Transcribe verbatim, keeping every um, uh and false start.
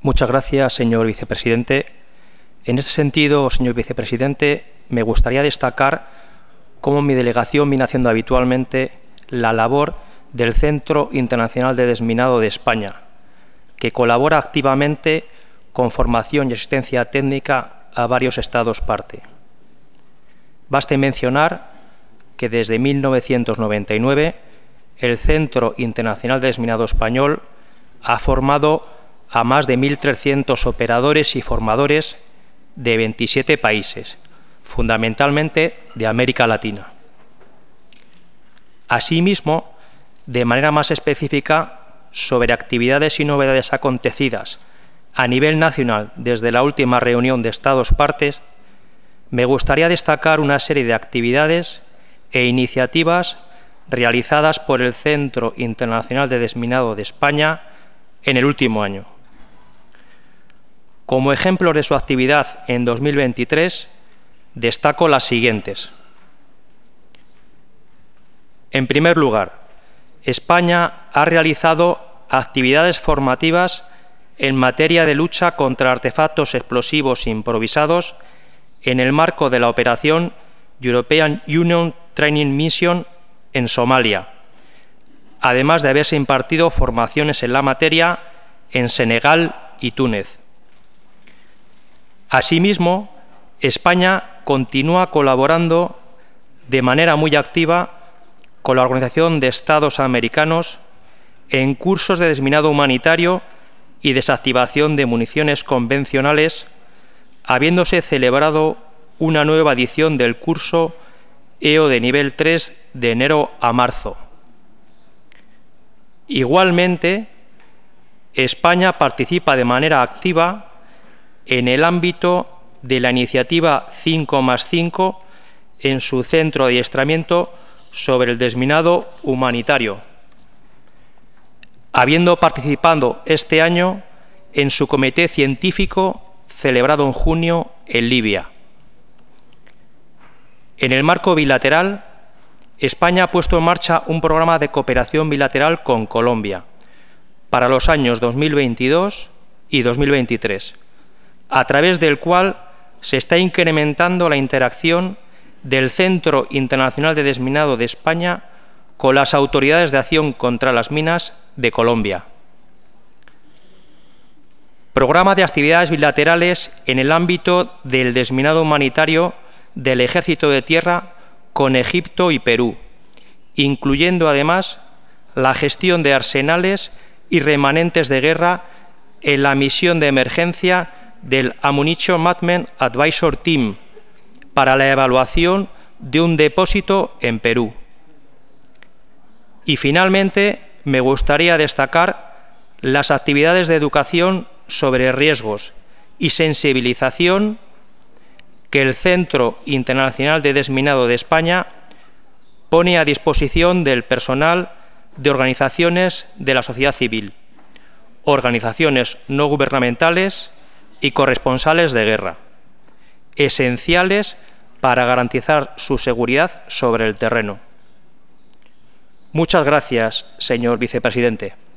Muchas gracias, señor vicepresidente. En este sentido, señor vicepresidente, me gustaría destacar cómo mi delegación viene haciendo habitualmente la labor del Centro Internacional de Desminado de España, que colabora activamente con formación y asistencia técnica a varios Estados parte. Baste mencionar que desde mil novecientos noventa y nueve el Centro Internacional de Desminado Español ha formado a más de mil trescientos operadores y formadores de veintisiete países, fundamentalmente de América Latina. Asimismo, de manera más específica, sobre actividades y novedades acontecidas a nivel nacional desde la última reunión de Estados partes, me gustaría destacar una serie de actividades e iniciativas realizadas por el Centro Internacional de Desminado de España en el último año. Como ejemplo de su actividad en dos mil veintitrés, destaco las siguientes. En primer lugar, España ha realizado actividades formativas en materia de lucha contra artefactos explosivos improvisados en el marco de la operación European Union Training Mission en Somalia, además de haberse impartido formaciones en la materia en Senegal y Túnez. Asimismo, España continúa colaborando de manera muy activa con la Organización de Estados Americanos en cursos de desminado humanitario y desactivación de municiones convencionales, habiéndose celebrado una nueva edición del curso E O de nivel tres de enero a marzo. Igualmente, España participa de manera activa en el ámbito de la iniciativa cinco más cinco en su centro de adiestramiento sobre el desminado humanitario, habiendo participado este año en su comité científico celebrado en junio en Libia. En el marco bilateral, España ha puesto en marcha un programa de cooperación bilateral con Colombia para los años dos mil veintidós y dos mil veintitrés, a través del cual se está incrementando la interacción del Centro Internacional de Desminado de España con las autoridades de acción contra las minas de Colombia. Programa de actividades bilaterales en el ámbito del desminado humanitario del Ejército de Tierra con Egipto y Perú, incluyendo además la gestión de arsenales y remanentes de guerra en la misión de emergencia del Ammunition Management Advisor Team para la evaluación de un depósito en Perú. Y finalmente, me gustaría destacar las actividades de educación sobre riesgos y sensibilización que el Centro Internacional de Desminado de España pone a disposición del personal de organizaciones de la sociedad civil, organizaciones no gubernamentales y corresponsales de guerra, esenciales para garantizar su seguridad sobre el terreno. Muchas gracias, señor vicepresidente.